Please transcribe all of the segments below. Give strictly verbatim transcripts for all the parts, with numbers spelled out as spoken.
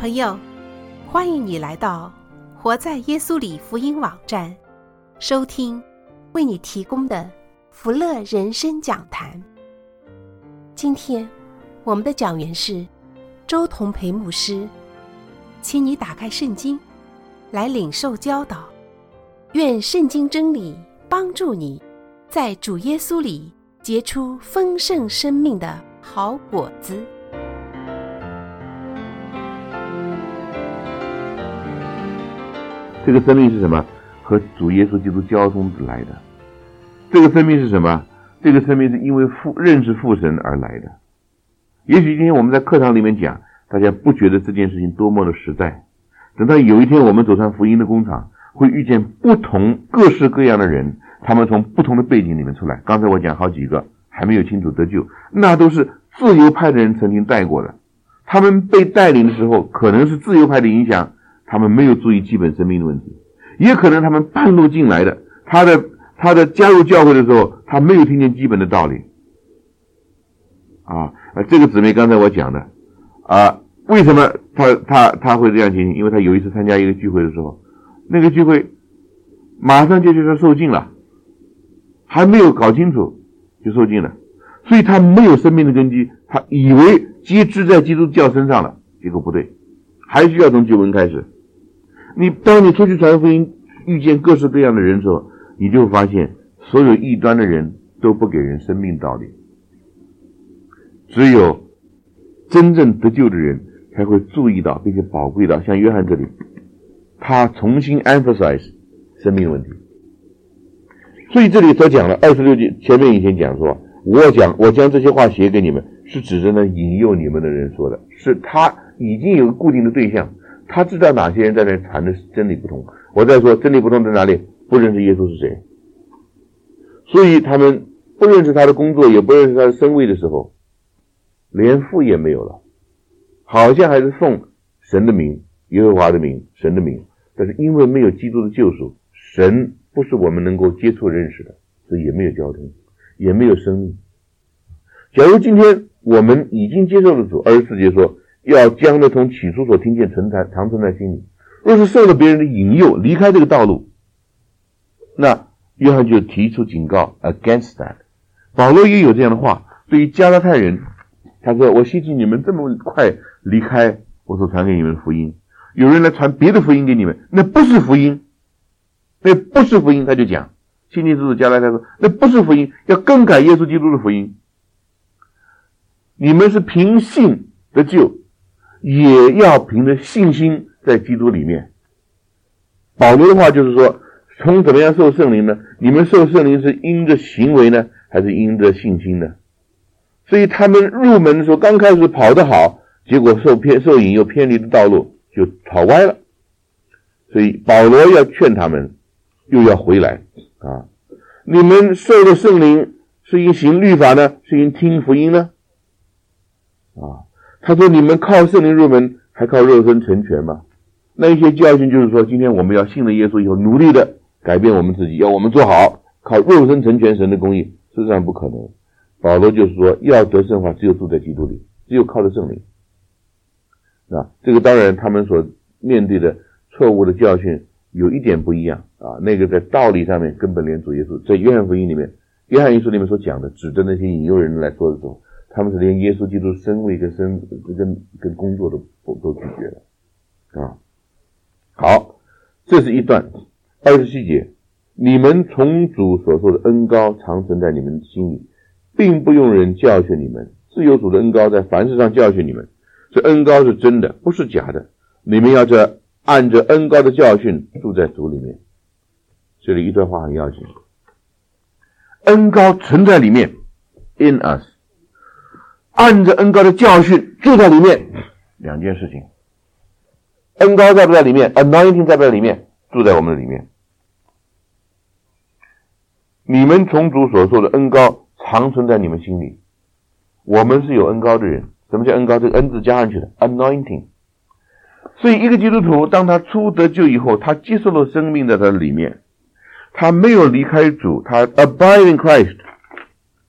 朋友，欢迎你来到活在耶稣里福音网站，收听为你提供的福乐人生讲坛。今天我们的讲员是周同培牧师，请你打开圣经来领受教导，愿圣经真理帮助你在主耶稣里结出丰盛生命的好果子。 这个生命是什么？和主耶稣基督交通来的。这个生命是什么？这个生命是因为父认识父神而来的。也许今天我们在课堂里面讲，大家不觉得这件事情多么的实在。等到有一天我们走上福音的工厂，会遇见不同各式各样的人，他们从不同的背景里面出来。刚才我讲好几个还没有清楚得救，那都是自由派的人曾经带过的。他们被带领的时候，可能是自由派的影响，他们没有注意基本生命的问题，也可能他们半路进来的，他的他的加入教会的时候，他没有听见基本的道理。啊，这个姊妹刚才我讲的啊，为什么他他他会这样情形？因为他有一次参加一个聚会的时候，那个聚会马上就觉得受尽了，还没有搞清楚就受尽了，所以他没有生命的根基，他以为皆知在基督教身上了，结果不对，还需要从救恩开始。你当你出去传福音，遇见各式各样的人的时候，你就会发现所有异端的人都不给人生命道理，只有真正得救的人才会注意到并且宝贵到，像约翰这里，他重新 emphasize 生命问题。所以这里所讲的二十六节前面以前讲说，我讲我将这些话写给你们，是指着呢引诱你们的人说的，是他已经有固定的对象，他知道哪些人在那传的真理不同。我再说真理不同在哪里？不认识耶稣是谁，所以他们不认识他的工作，也不认识他的身位的时候，连父也没有了，好像还是奉神的名，耶和华的名，神的名，但是因为没有基督的救赎，神不是我们能够接触认识的，所以也没有交通，也没有生命。假如今天我们已经接受了主，二十四节说要将那从起初所听见存在常存在心里，若是受了别人的引诱离开这个道路，那约翰就提出警告 against that。 保罗也有这样的话，对于加拉太人，他说我希冀你们这么快离开我所传给你们的福音，有人来传别的福音给你们，那不是福音，那不是福音。他就讲希冀之子加拉太说那不是福音，要更改耶稣基督的福音。你们是凭信得救，也要凭着信心在基督里面。保罗的话就是说，从怎么样受圣灵呢？你们受圣灵是因着行为呢，还是因着信心呢？所以他们入门的时候，刚开始跑得好，结果受偏受引诱偏离的道路就跑歪了。所以保罗要劝他们，又要回来啊！你们受的圣灵是因行律法呢，是因听福音呢？啊，他说你们靠圣灵入门，还靠肉身成全吗？那一些教训就是说，今天我们要信了耶稣以后，努力的改变我们自己，要我们做好，靠肉身成全神的公义，事实上不可能。保罗就是说，要得胜的话，只有住在基督里，只有靠着圣灵。啊，这个当然他们所面对的错误的教训有一点不一样啊，那个在道理上面根本连主耶稣，在约翰福音里面，约翰一书里面所讲的，指着那些引诱人来说的时候，他们是连耶稣基督身位跟身跟跟工作都都拒绝了啊。好，这是一段二十七节，你们从主所受的恩膏常存在你们心里，并不用人教训你们，自有主的恩膏在凡事上教训你们。这恩膏是真的，不是假的，你们要这按着恩膏的教训住在主里面。这里一段话很要紧，恩膏存在里面 in us， 按着恩膏的教训住在里面，两件事情。恩膏在不在里面， anointing 在不在里面，住在我们的里面。你们从主所受的恩膏常存在你们心里，我们是有恩膏的人。什么叫恩膏？这个恩字加上去的 anointing。 所以一个基督徒当他初得救以后，他接受了生命在他的里面，他没有离开主，他 abide in Christ，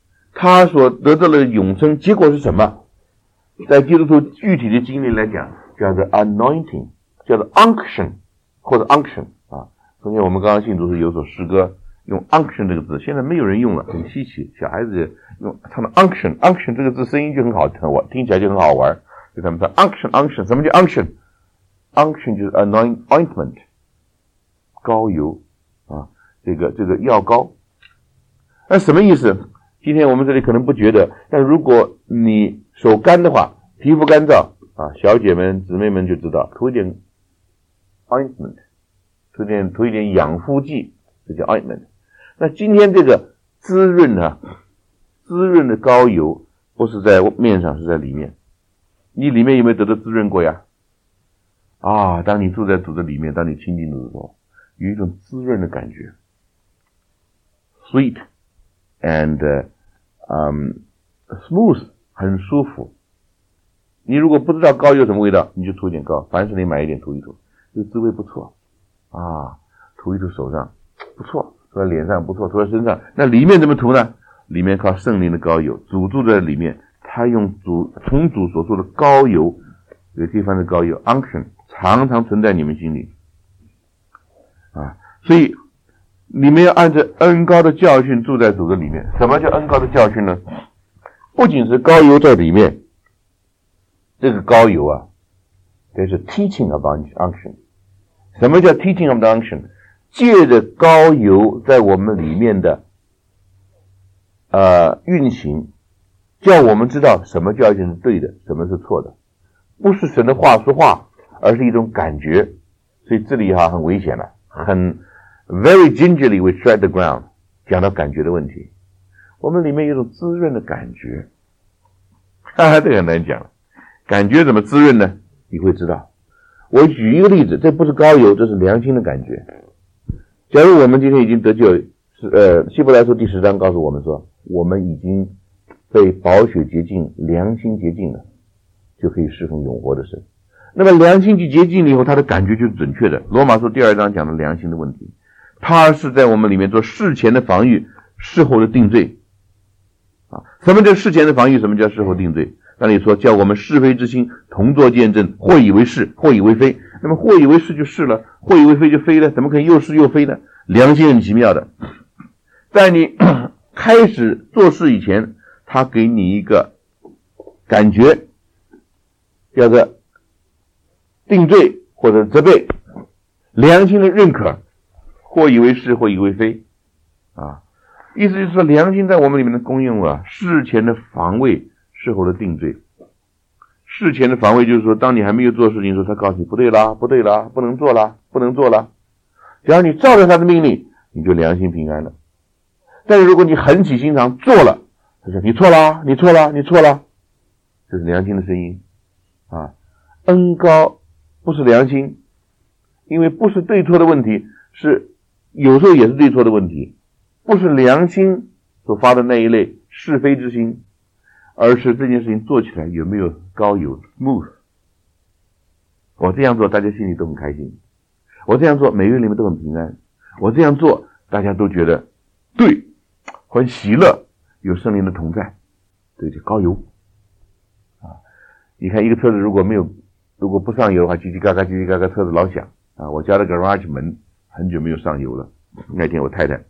他所得到的永生结果是什么？在基督徒具体的经历来讲， 叫做 anointing， 叫做 unction 或者 unction 啊。昨天我们刚刚信主是有首诗歌用 unction 这个字，现在没有人用了，很稀奇。小孩子用唱的 unction unction 这个字声音就很好听，听起来就很好玩。就他们说 unction unction， 什么叫 unction？ unction 就是 anoint ointment， 膏油啊，这个这个药膏。那什么意思？今天我们这里可能不觉得，但如果你手干的话，皮肤干燥啊，小姐们姊妹们就知道，涂一点 ointment， 涂一点涂一点养肤剂，这叫 ointment。那今天这个滋润啊，滋润的膏油不是在面上，是在里面。你里面有没有得到滋润过呀？啊，当你住在主的里面，当你亲近主的时候，有一种滋润的感觉 ，sweet and、uh, um, smooth， 很舒服。你如果不知道膏有什么味道，你就涂点膏，凡是你买一点涂一涂，这个滋味不错啊，涂一涂手上不错，涂在脸上不错，涂在身上。那里面怎么涂呢？里面靠圣灵的膏油，主住在里面，他用主从主所说的膏油，这个地方的膏油 unction 常常存在你们心里啊，所以你们要按照恩膏的教训住在主的里面。什么叫恩膏的教训呢？不仅是膏油在里面，这个膏油啊，这是 teaching of unction。 什么叫 teaching of unction？ 借着膏油在我们里面的呃运行，叫我们知道什么教训是对的，什么是错的。不是神的话说话，而是一种感觉。所以这里哈、啊、很危险了，很 very gingerly we tread the ground， 讲到感觉的问题。我们里面有一种滋润的感觉，哈哈，这个很难讲了。感觉怎么滋润呢？你会知道。我举一个例子，这不是膏油，这是良心的感觉。假如我们今天已经得救，呃，希伯来书第十章告诉我们说，我们已经被宝血洁净，良心洁净了，就可以侍奉永活的神。那么良心去洁净了以后，他的感觉就是准确的。罗马书第二章讲的良心的问题，他是在我们里面做事前的防御，事后的定罪啊。什么叫事前的防御？什么叫事后定罪？那你说叫我们是非之心同作见证，或以为是，或以为非。那么或以为是就是了，或以为非就非了，怎么可以又是又非呢？良心很奇妙的，在你开始做事以前，他给你一个感觉，叫做定罪或者责备，良心的认可，或以为是，或以为非啊。意思就是说，良心在我们里面的功用啊，事前的防卫，事后的定罪。事前的防卫就是说，当你还没有做事情的时候，他告诉你不对啦，不对啦，不能做啦，不能做啦。只要你照着他的命令，你就良心平安了。但是如果你狠起心肠做了，他说你错啦，你错啦，你错啦，这是良心的声音啊。恩膏不是良心，因为不是对错的问题，是有时候也是对错的问题，不是良心所发的那一类是非之心，而是这件事情做起来有没有膏油 smooth。 我这样做大家心里都很开心，我这样做每个人里面都很平安，我这样做大家都觉得对，很喜乐，有圣灵的同在，这就膏油啊。你看一个车子如果没有如果不上油的话，叽叽嘎嘎叽叽嘎嘎车子老响啊。我家的 garage 门很久没有上油了，那天我太太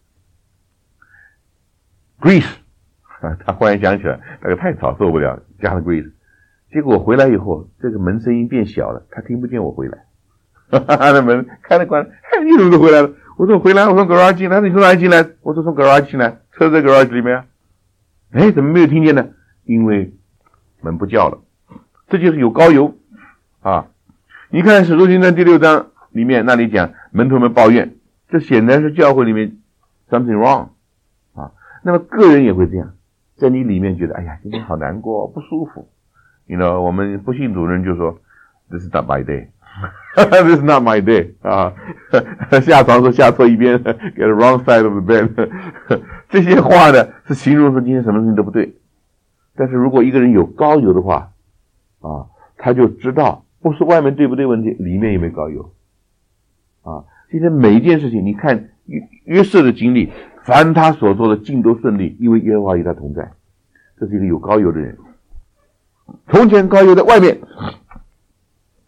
grease 啊，她忽然想起来那个太吵受不了，加了 grease。 结果我回来以后，这个门声音变小了，她听不见我回来，哈哈，那门开了关了，哎，你怎么都回来了？我说回来，我从 garage 进来。你从哪里进来？我说从 garage 进来，车在 garage 里面啊。哎，怎么没有听见呢？因为门不叫了。这就是有膏油啊。你看使徒行传第六章里面那里讲门徒们抱怨，这显然是教会里面 something wrong 啊。那么个人也会这样，在你里面觉得哎呀今天好难过，不舒服。You know， 我们不信主人就说 This is not my day This is not my day 啊，下床说下错一边 Get the wrong side of the bed 这些话呢是形容说今天什么事情都不对。但是如果一个人有膏油的话啊，他就知道不是外面对不对问题，里面有没有膏油啊。今天每一件事情你看约瑟的经历，凡他所做的尽都顺利，因为耶和华与他同在。这是一个有膏油的人。从前膏油在外面，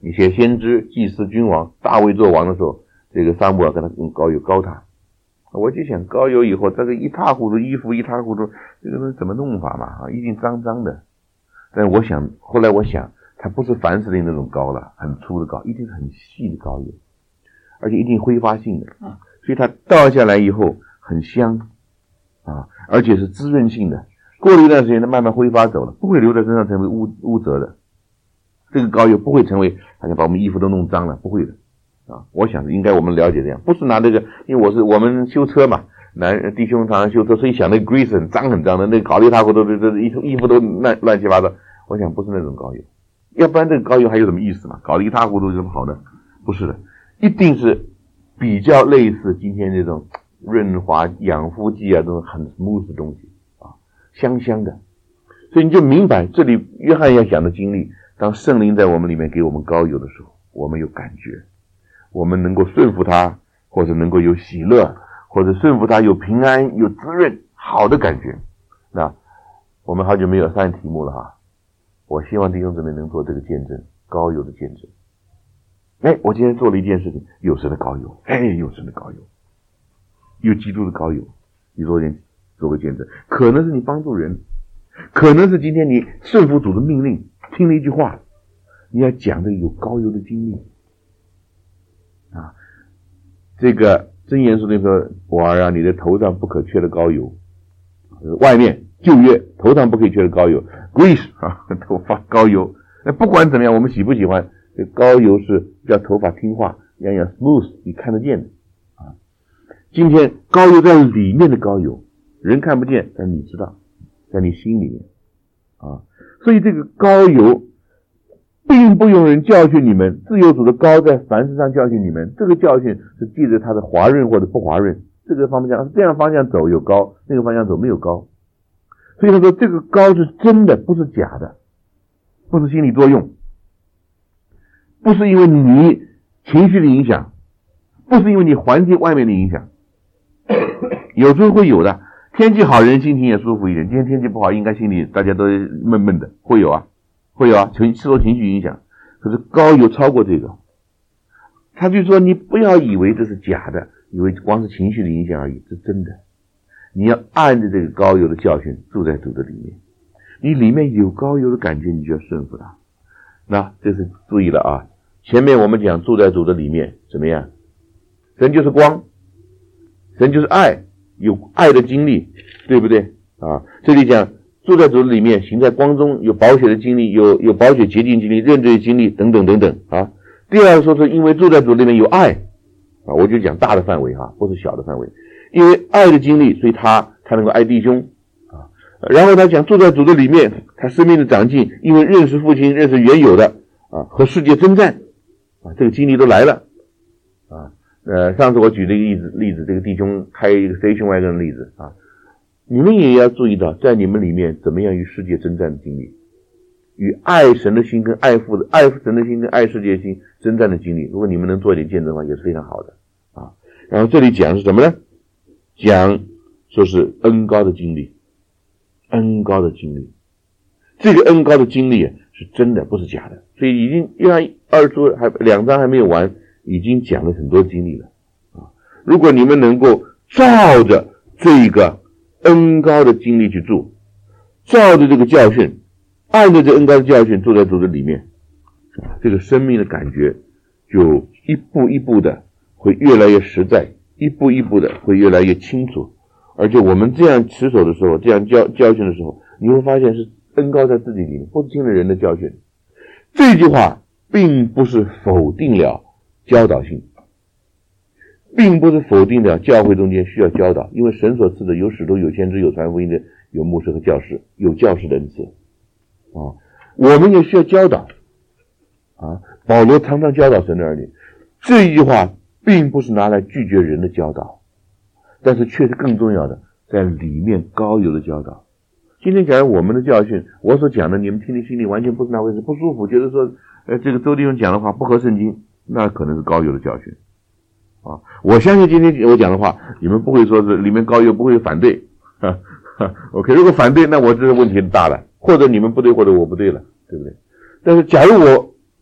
一些先知、祭司、君王，大卫做王的时候，这个撒母耳跟他跟膏油膏他。我就想膏油以后，这个一塌糊涂，衣服一塌糊涂，这个东西怎么弄法嘛？啊，一定脏脏的。但我想，后来我想，它不是凡士林那种膏了，很粗的膏，一定是很细的膏油，而且一定挥发性的，所以它倒下来以后很香啊，而且是滋润性的。过了一段时间，它慢慢挥发走了，不会留在身上成为污污渍的。这个膏油不会成为好像把我们衣服都弄脏了，不会的。啊，我想应该我们了解这样，不是拿这个，因为我是我们修车嘛，男弟兄常常修车，所以想那个 grease 很脏很脏的，那个搞得一塌糊涂，这这衣服衣服都乱乱七八糟。我想不是那种膏油，要不然这个膏油还有什么意思嘛？搞得一塌糊涂有什么好呢？不是的，一定是比较类似今天这种润滑养肤剂啊，这种很 smooth 的东西啊，香香的。所以你就明白这里约翰要讲的经历，当圣灵在我们里面给我们膏油的时候，我们有感觉。我们能够顺服他，或者能够有喜乐，或者顺服他有平安有滋润好的感觉。那我们好久没有上题目了哈，我希望弟兄姊妹能做这个见证，膏油的见证。哎，我今天做了一件事情，有神的膏油，哎，有神的膏油，有基督的膏油，你做件做个见证，可能是你帮助人，可能是今天你顺服主的命令，听了一句话，你要讲这个有膏油的经历。啊，这个箴言书里说，我儿啊，你的头上不可缺的膏油，外面旧约头上不可以缺的膏油 grease 啊，头发膏油。那不管怎么样，我们喜不喜欢，这膏油是叫头发听话，样样 smooth， 你看得见的啊。今天膏油在里面的膏油，人看不见，但你知道，在你心里面啊。所以这个膏油并不用人教训你们，自由主的膏在凡事上教训你们。这个教训是记着它的滑润或者不滑润，这个方向这样方向走有膏，那个方向走没有膏。所以他说这个膏是真的，不是假的，不是心理作用，不是因为你情绪的影响，不是因为你环境外面的影响。有时候会有的，天气好人心情也舒服一点，今天天气不好应该心里大家都闷闷的，会有啊会有啊，受情绪影响。可是膏油超过这个，他就说你不要以为这是假的，以为光是情绪的影响而已，是真的。你要按着这个膏油的教训住在主的里面，你里面有膏油的感觉，你就要顺服它。那这是注意了啊，前面我们讲住在主的里面怎么样？神就是光，神就是爱，有爱的经历，对不对啊？这里讲住在主的里面，行在光中，有宝血的经历，有有宝血洁净经历，认罪的经历等等等等啊。第二个说是因为住在主里面有爱啊，我就讲大的范围哈，不是小的范围。因为爱的经历，所以他他能够爱弟兄啊。然后他讲住在主的里面，他生命的长进，因为认识父亲，认识原有的啊，和世界征战啊，这个经历都来了啊。呃，上次我举了一个例子，例子这个弟兄开一个 station wagon 的例子啊，你们也要注意到，在你们里面怎么样与世界征战的经历，与爱神的心跟爱父的爱神的心跟爱世界的心征战的经历，如果你们能做一点见证的话，也是非常好的啊。然后这里讲是什么呢？讲说是恩膏的经历，恩膏的经历，这个恩膏的经历是真的，不是假的。所以已经约翰二书还两章还没有完，已经讲了很多经历了啊。如果你们能够照着这个恩膏的经历去做，照着这个教训，按照这恩膏的教训做在主的里面，这个生命的感觉就一步一步的会越来越实在，一步一步的会越来越清楚。而且我们这样持守的时候，这样教教训的时候，你会发现是恩膏在自己里面，不是听了人的教训。这句话并不是否定了教导性，并不是否定了教会中间需要教导，因为神所赐的有使徒，有先知，有传福音的，有牧师和教师，有教师的恩赐啊，我们也需要教导啊。保罗常常教导神的儿女，这一句话并不是拿来拒绝人的教导，但是却是更重要的，在里面膏油的教导。今天假如我们的教训，我所讲的，你们听听心里完全不是那回事，不舒服，觉得说，呃，这个周弟兄讲的话不合圣经，那可能是膏油的教训啊。我相信今天我讲的话，你们不会说是里面膏油不会反对哈哈 ，OK， 如果反对，那我这个问题大了，或者你们不对，或者我不对了，对不对？但是假如我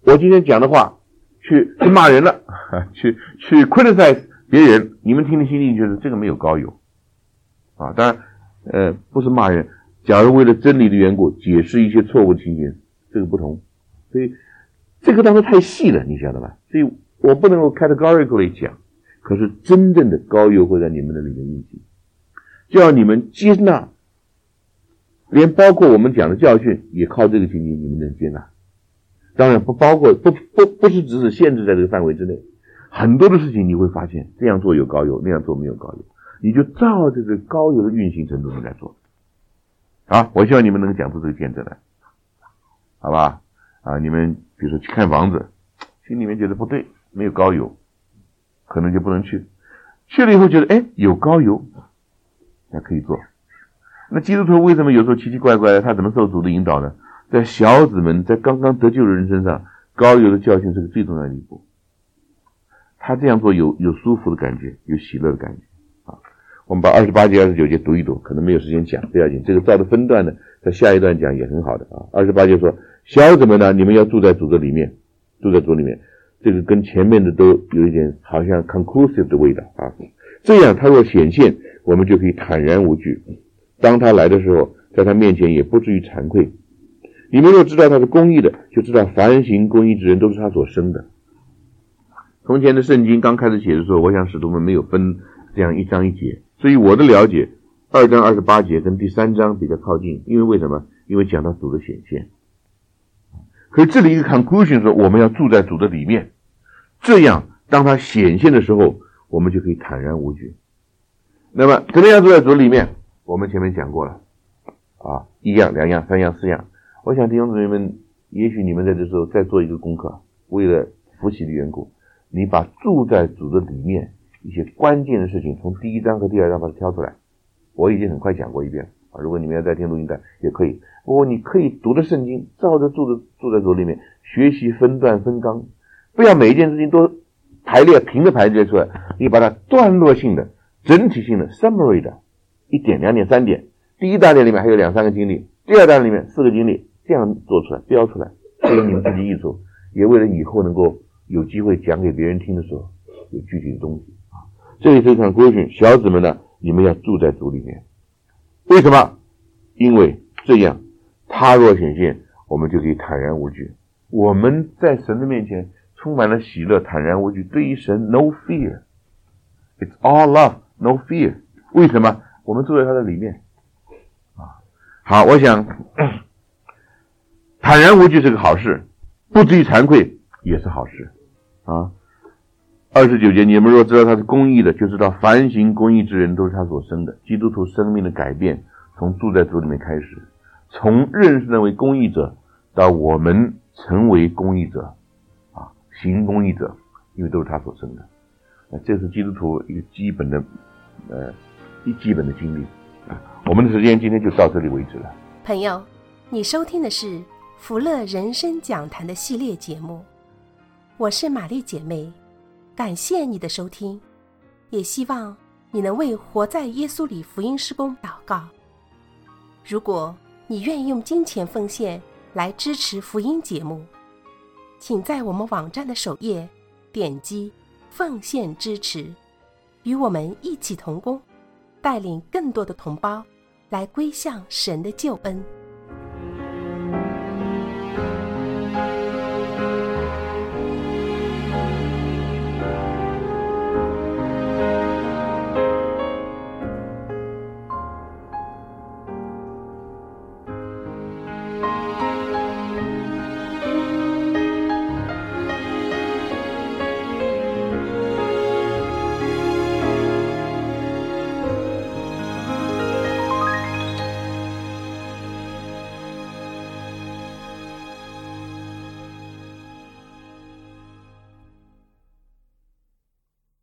我今天讲的话去去骂人了，去去 criticize 别人，你们听的心里觉得这个没有高有啊。当然呃不是骂人，假如为了真理的缘故解释一些错误情形，这个不同。所以这个当中太细了，你晓得吧？所以我不能够 categorically 讲，可是真正的高有会在你们的里面运行，叫你们接纳，连包括我们讲的教训也靠这个情形你们能接纳。当然不包括不不不是只是限制在这个范围之内，很多的事情你会发现这样做有高有，那样做没有高有，你就照这个高有的运行程度来做。好，我希望你们能讲出这个见证来，好吧？啊，你们比如说去看房子，心里面觉得不对，没有高有，可能就不能去。去了以后觉得哎有高有，那可以做。那基督徒为什么有时候奇奇怪怪的，他怎么受主的引导呢？在小子们在刚刚得救的人身上，高有的教训是个最重要的一步。他这样做有有舒服的感觉，有喜乐的感觉啊。我们把二十八节二十九节读一读，可能没有时间讲，不要紧，这个照着分段的在下一段讲也很好的啊。二十八节说，小子们呢，你们要住在主的里面，住在主里面，这个跟前面的都有一点好像 conclusive 的味道啊。这样他若显现，我们就可以坦然无惧，当他来的时候，在他面前也不至于惭愧。你们若知道他是公义的，就知道凡行公义之人都是他所生的。从前的圣经刚开始写的时候，我想使徒们没有分这样一章一节，所以我的了解二章二十八节跟第三章比较靠近，因为为什么？因为讲到主的显现。可是这里一个 conclusion 说我们要住在主的里面，这样当他显现的时候，我们就可以坦然无惧。那么怎么样住在主的里面？我们前面讲过了啊，一样两样三样四样。我想弟兄姊妹们，也许你们在这时候再做一个功课，为了复习的缘故，你把住在主的里面一些关键的事情从第一章和第二章把它挑出来。我已经很快讲过一遍啊，如果你们要再听录音带也可以。不过你可以读的圣经，照着住的住在主里面学习分段分纲，不要每一件事情都排列平的排列出来，你把它段落性的整体性的 summary 的一点两点三点，第一大点里面还有两三个经历，第二大点里面四个经历，这样做出来标出来，为你们自己益处，也为了以后能够有机会讲给别人听的时候有具体的东西啊。这里是一场规训，小子们呢，你们要住在主里面。为什么？因为这样他若显现，我们就可以坦然无惧。我们在神的面前充满了喜乐，坦然无惧，对于神 no fear， it's all love no fear。 为什么？我们住在他的里面啊。好，我想坦然无惧是个好事，不至于惭愧也是好事啊。二十九节，你们若知道他是公义的，就知道凡行公义之人都是他所生的。基督徒生命的改变从住在主里面开始，从认识他为公义者到我们成为公义者啊，行公义者，因为都是他所生的。那这是基督徒一个基本的呃一基本的经历啊。我们的时间今天就到这里为止了。 朋友，你收听的是福乐人生讲坛的系列节目，我是玛丽姐妹，感谢你的收听，也希望你能为活在耶稣里福音事工祷告。如果你愿意用金钱奉献来支持福音节目，请在我们网站的首页点击奉献支持，与我们一起同工，带领更多的同胞来归向神的救恩。